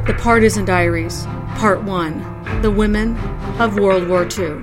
The Partisan Diaries, Part 1, The Women of World War II.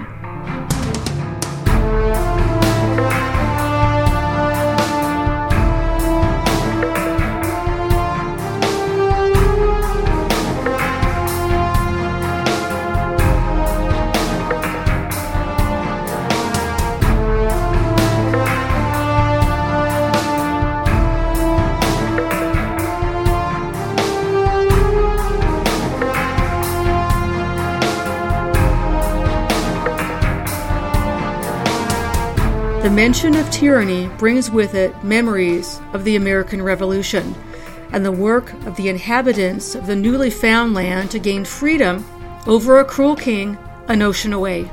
The mention of tyranny brings with it memories of the American Revolution and the work of the inhabitants of the newly found land to gain freedom over a cruel king an ocean away.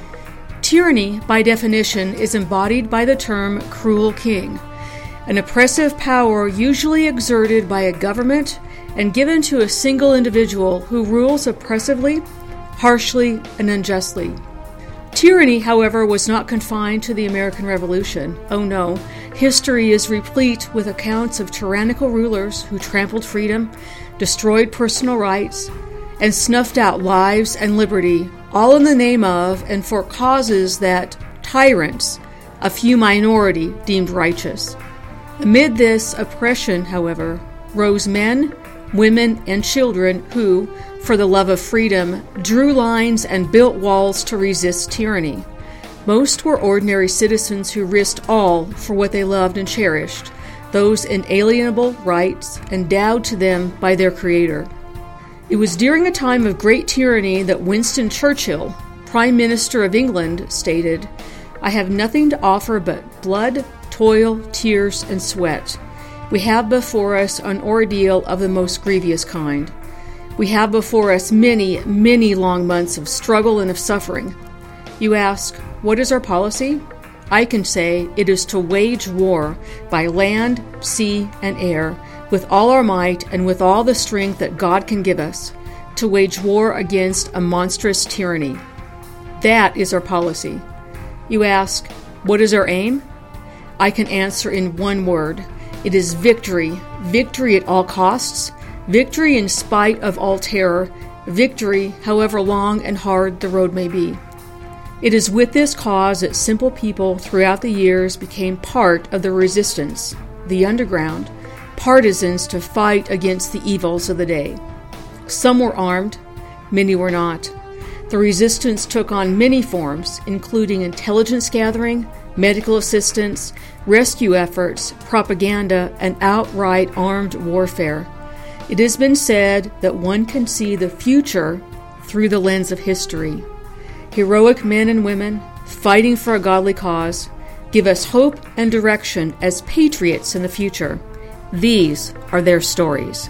Tyranny, by definition, is embodied by the term cruel king, an oppressive power usually exerted by a government and given to a single individual who rules oppressively, harshly, and unjustly. Tyranny, however, was not confined to the American Revolution. Oh no, history is replete with accounts of tyrannical rulers who trampled freedom, destroyed personal rights, and snuffed out lives and liberty, all in the name of and for causes that tyrants, a few minority, deemed righteous. Amid this oppression, however, rose men, women, and children who, for the love of freedom, drew lines and built walls to resist tyranny. Most were ordinary citizens who risked all for what they loved and cherished, those inalienable rights endowed to them by their Creator. It was during a time of great tyranny that Winston Churchill, Prime Minister of England, stated, "I have nothing to offer but blood, toil, tears, and sweat. We have before us an ordeal of the most grievous kind. We have before us many, many long months of struggle and of suffering. You ask, what is our policy? I can say it is to wage war by land, sea, and air, with all our might and with all the strength that God can give us, to wage war against a monstrous tyranny. That is our policy. You ask, what is our aim? I can answer in one word. It is victory. Victory at all costs. Victory in spite of all terror, victory however long and hard the road may be. It is with this cause that simple people throughout the years became part of the resistance, the underground, partisans to fight against the evils of the day. Some were armed, many were not. The resistance took on many forms, including intelligence gathering, medical assistance, rescue efforts, propaganda, and outright armed warfare. It has been said that one can see the future through the lens of history. Heroic men and women, fighting for a godly cause, give us hope and direction as patriots in the future. These are their stories.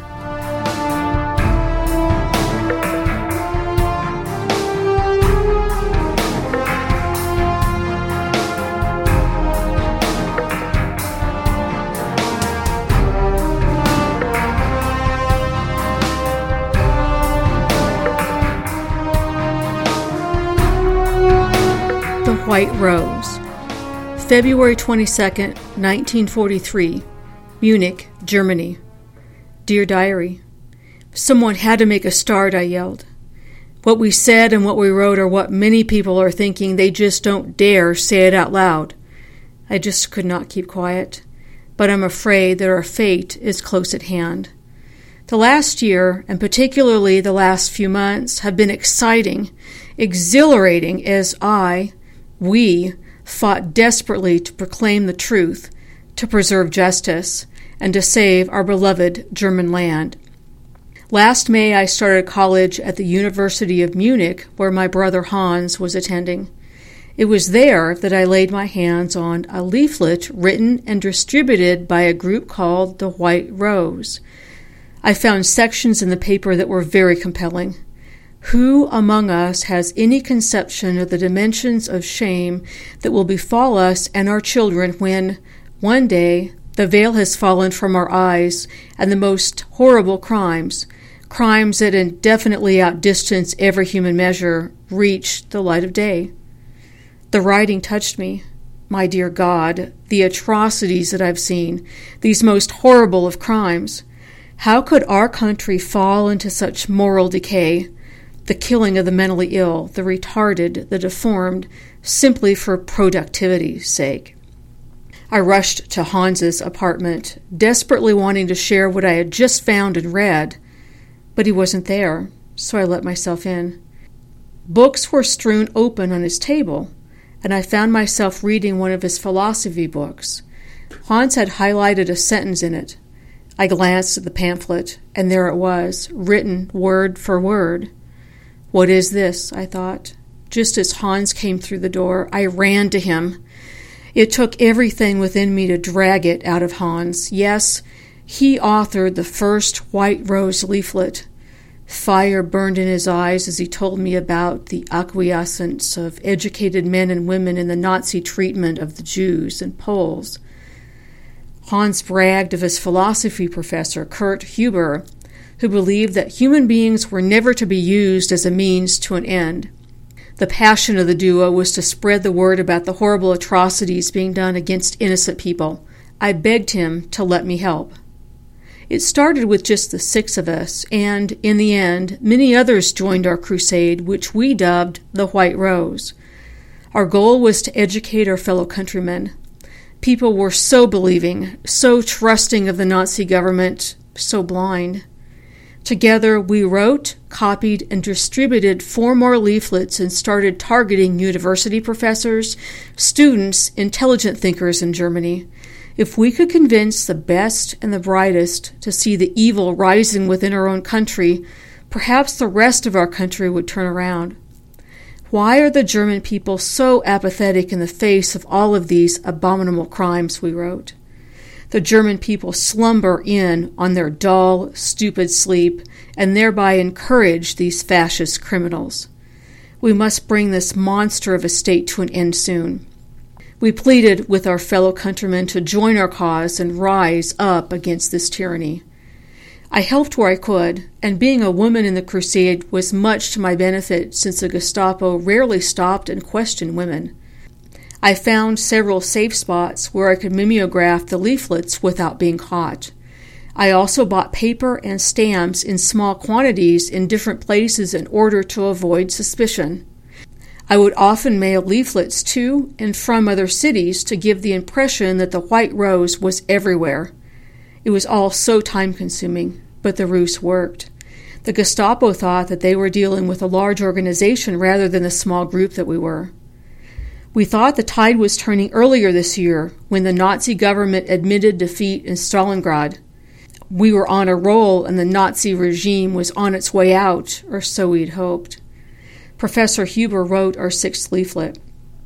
White Rose, February 22nd, 1943, Munich, Germany. Dear Diary, someone had to make a start, I yelled. What we said and what we wrote are what many people are thinking, they just don't dare say it out loud. I just could not keep quiet, but I'm afraid that our fate is close at hand. The last year, and particularly the last few months, have been exciting, exhilarating as we fought desperately to proclaim the truth, to preserve justice, and to save our beloved German land. Last May, I started college at the University of Munich, where my brother Hans was attending. It was there that I laid my hands on a leaflet written and distributed by a group called the White Rose. I found sections in the paper that were very compelling. Who among us has any conception of the dimensions of shame that will befall us and our children when, one day, the veil has fallen from our eyes and the most horrible crimes that indefinitely outdistance every human measure, reach the light of day? The writing touched me. My dear God, the atrocities that I've seen, these most horrible of crimes. How could our country fall into such moral decay, the killing of the mentally ill, the retarded, the deformed, simply for productivity's sake? I rushed to Hans's apartment, desperately wanting to share what I had just found and read, but he wasn't there, so I let myself in. Books were strewn open on his table, and I found myself reading one of his philosophy books. Hans had highlighted a sentence in it. I glanced at the pamphlet, and there it was, written word for word. What is this? I thought. Just as Hans came through the door, I ran to him. It took everything within me to drag it out of Hans. Yes, he authored the first White Rose leaflet. Fire burned in his eyes as he told me about the acquiescence of educated men and women in the Nazi treatment of the Jews and Poles. Hans bragged of his philosophy professor, Kurt Huber, who believed that human beings were never to be used as a means to an end. The passion of the duo was to spread the word about the horrible atrocities being done against innocent people. I begged him to let me help. It started with just the 6 of us, and, in the end, many others joined our crusade, which we dubbed the White Rose. Our goal was to educate our fellow countrymen. People were so believing, so trusting of the Nazi government, so blind. Together, we wrote, copied, and distributed 4 more leaflets and started targeting university professors, students, intelligent thinkers in Germany. If we could convince the best and the brightest to see the evil rising within our own country, perhaps the rest of our country would turn around. Why are the German people so apathetic in the face of all of these abominable crimes, we wrote? The German people slumber in on their dull, stupid sleep and thereby encourage these fascist criminals. We must bring this monster of a state to an end soon. We pleaded with our fellow countrymen to join our cause and rise up against this tyranny. I helped where I could, and being a woman in the crusade was much to my benefit since the Gestapo rarely stopped and questioned women. I found several safe spots where I could mimeograph the leaflets without being caught. I also bought paper and stamps in small quantities in different places in order to avoid suspicion. I would often mail leaflets to and from other cities to give the impression that the White Rose was everywhere. It was all so time-consuming, but the ruse worked. The Gestapo thought that they were dealing with a large organization rather than the small group that we were. We thought the tide was turning earlier this year when the Nazi government admitted defeat in Stalingrad. We were on a roll and the Nazi regime was on its way out, or so we'd hoped. Professor Huber wrote our 6th leaflet.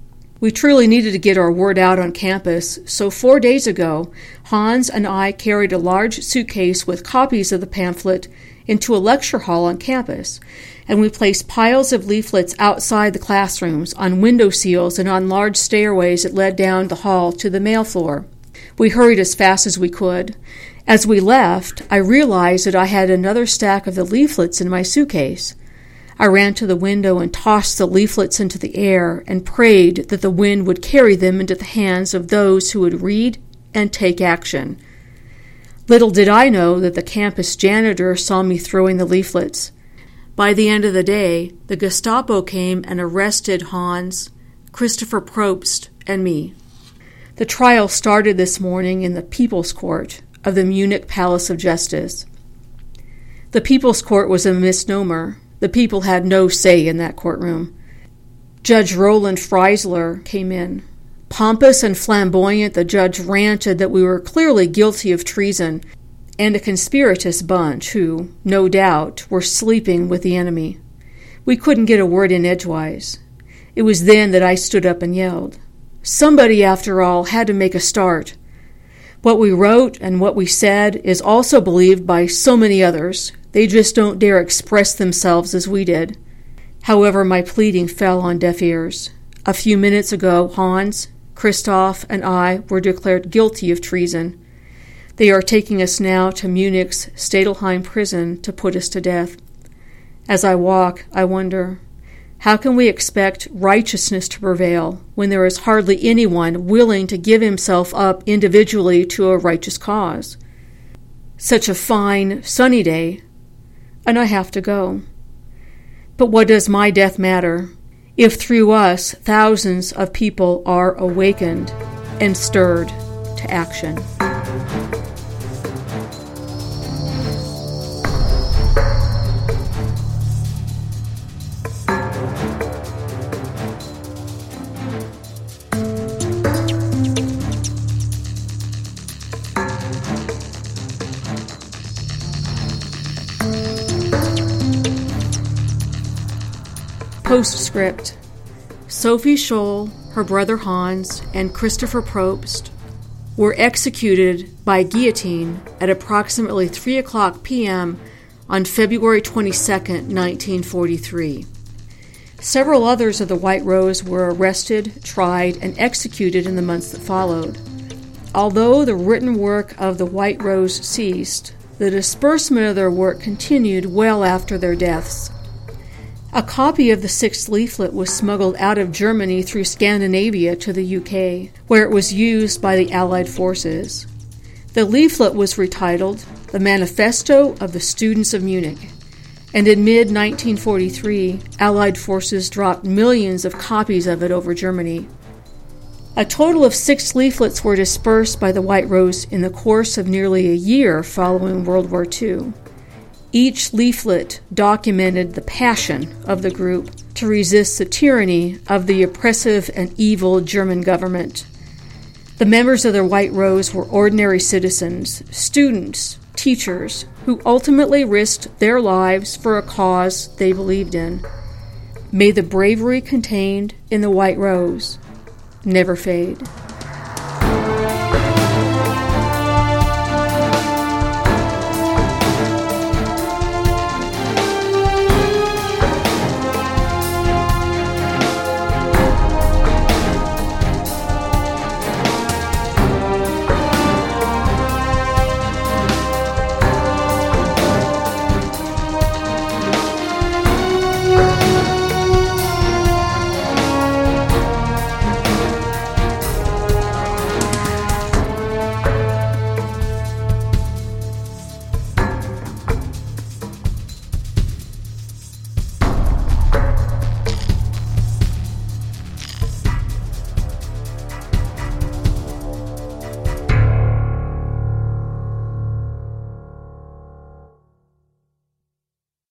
We truly needed to get our word out on campus, so 4 days ago, Hans and I carried a large suitcase with copies of the pamphlet into a lecture hall on campus, and we placed piles of leaflets outside the classrooms, on window sills, and on large stairways that led down the hall to the mail floor. We hurried as fast as we could. As we left, I realized that I had another stack of the leaflets in my suitcase. I ran to the window and tossed the leaflets into the air and prayed that the wind would carry them into the hands of those who would read and take action. Little did I know that the campus janitor saw me throwing the leaflets. By the end of the day, the Gestapo came and arrested Hans, Christopher Probst, and me. The trial started this morning in the People's Court of the Munich Palace of Justice. The People's Court was a misnomer. The people had no say in that courtroom. Judge Roland Freisler came in. Pompous and flamboyant, the judge ranted that we were clearly guilty of treason and a conspiratous bunch who, no doubt, were sleeping with the enemy. We couldn't get a word in edgewise. It was then that I stood up and yelled. Somebody, after all, had to make a start. What we wrote and what we said is also believed by so many others. They just don't dare express themselves as we did. However, my pleading fell on deaf ears. A few minutes ago, Hans, Christoph, and I were declared guilty of treason. They are taking us now to Munich's Stadelheim prison to put us to death. As I walk, I wonder, how can we expect righteousness to prevail when there is hardly anyone willing to give himself up individually to a righteous cause? Such a fine, sunny day, and I have to go. But what does my death matter, if through us thousands of people are awakened and stirred to action? Postscript. Sophie Scholl, her brother Hans, and Christopher Probst were executed by guillotine at approximately 3:00 p.m. on February 22, 1943. Several others of the White Rose were arrested, tried, and executed in the months that followed. Although the written work of the White Rose ceased, the disbursement of their work continued well after their deaths. A copy of the sixth leaflet was smuggled out of Germany through Scandinavia to the UK, where it was used by the Allied forces. The leaflet was retitled The Manifesto of the Students of Munich, and in mid-1943, Allied forces dropped millions of copies of it over Germany. A total of 6 leaflets were dispersed by the White Rose in the course of nearly a year following World War II. Each leaflet documented the passion of the group to resist the tyranny of the oppressive and evil German government. The members of the White Rose were ordinary citizens, students, teachers, who ultimately risked their lives for a cause they believed in. May the bravery contained in the White Rose never fade.